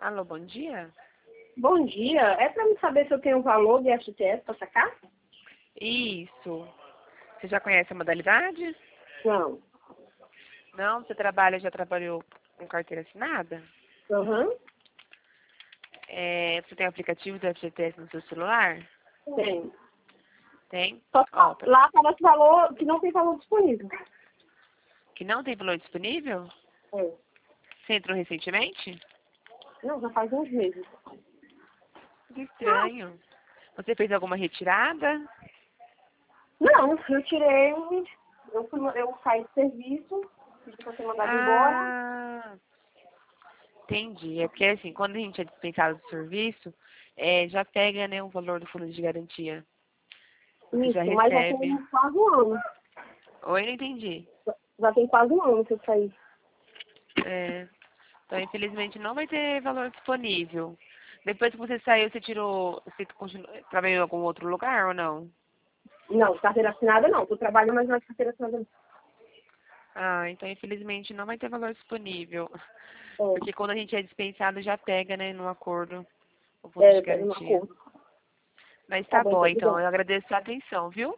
Alô, bom dia? Bom dia. É para me saber se eu tenho valor de FGTS para sacar? Isso. Você já conhece a modalidade? Não. Não? Você já trabalhou com carteira assinada? Aham. Você tem o aplicativo do FGTS no seu celular? Tem. Tem? Só que Ó, lá parece valor que não tem valor disponível. que não tem valor disponível? É. Você entrou recentemente? Não, já faz uns meses. Que estranho. Você fez alguma retirada? Não, eu tirei. Eu saí do serviço, pedi para ser mandado embora. Ah, entendi. É porque assim, quando a gente é dispensado do serviço, já pega, né, o valor do fundo de garantia. Você já Isso, mas já recebe. tem quase um ano. Oi, não entendi. Já tem quase um ano que eu saí. É, então, infelizmente, não vai ter valor disponível. Depois que você saiu, você trabalhou em algum outro lugar ou não? Não, carteira assinada não. Eu trabalho, mas não é carteira assinada não. Ah, então, infelizmente, não vai ter valor disponível. Porque É, quando a gente é dispensado, já pega, né, no acordo, o fundo de pega no garantia. acordo. Mas Tá tá bom, bom, então, então. obrigada. Eu agradeço a atenção, viu?